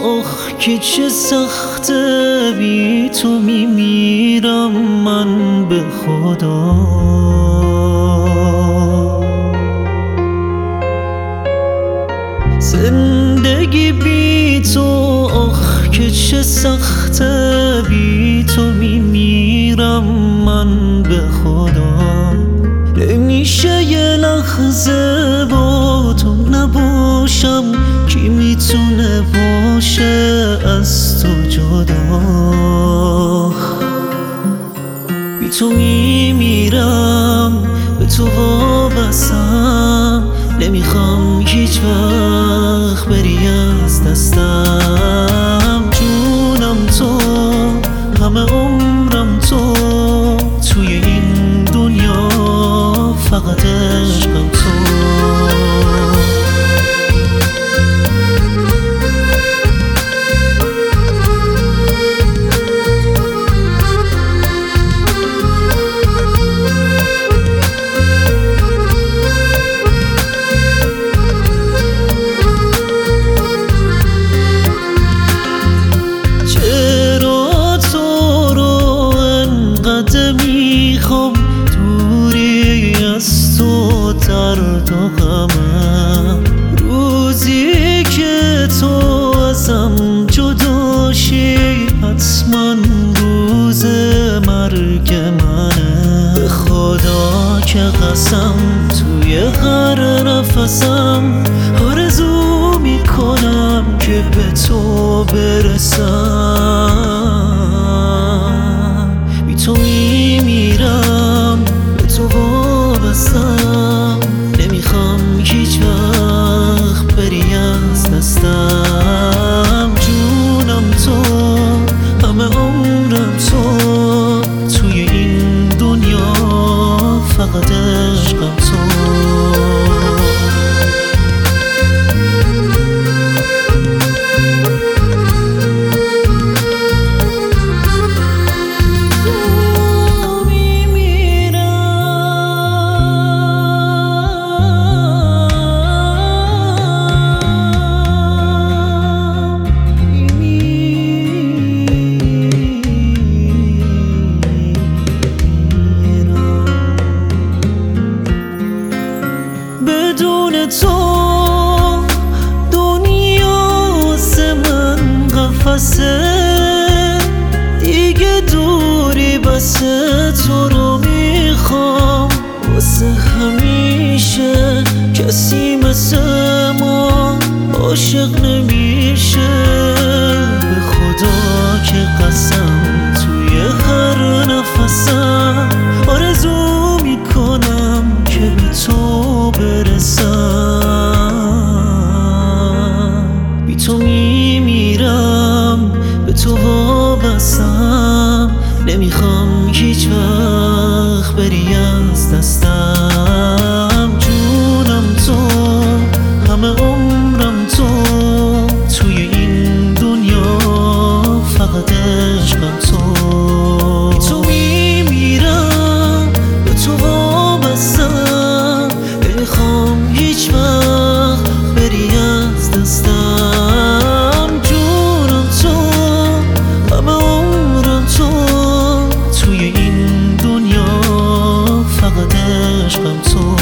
آخ که چه سخته بی تو میمیرم من به خدا. زندگی بی تو آخ که چه سخته بی تو میمیرم من به خدا. نمیشه یه لحظه با تو نباشم، کی میتونه باشه از تو جدا. بی تو میمیرم به تو وابستم، نمیخوام هیچ وقت بری از دستم. جونم تو، همه عمرم تو، توی این دنیا فقط عشقم تو. میخوام دوری از تو درد و غمم، روزی که تو ازم جدا شی حتما روز مرگ منه. به خدا که قسم توی هر نفسم آرزو میکنم که به تو برسم. بی تو میمیرم به تو وابستم، نمیخوام هیچ وقت بری از دستم. جونم تو، همه عمرم تو، توی این دنیا فقط عشقم تو. بدون تو دنیا واسه من قفسه، دیگه دوری بسه. تو رو میخوام واسه همیشه، کسی مثل ما عاشق نمیشه. به خدا که قسم توی هر نفسم آرزو میکنم که به تو برسم. بی تو میمیرم به تو وابستم، نمیخوام هیچ وقت بری از دستم. جونم تو، همه عمرم تو، توی این دنیا فقط عشقم تو. بی تو میمیرم به تو وابستم، نمیخوام هیچ وقت بری از دستم. جونم تو، همه عمرم تو، توی این دنیا فقط عشقم تو.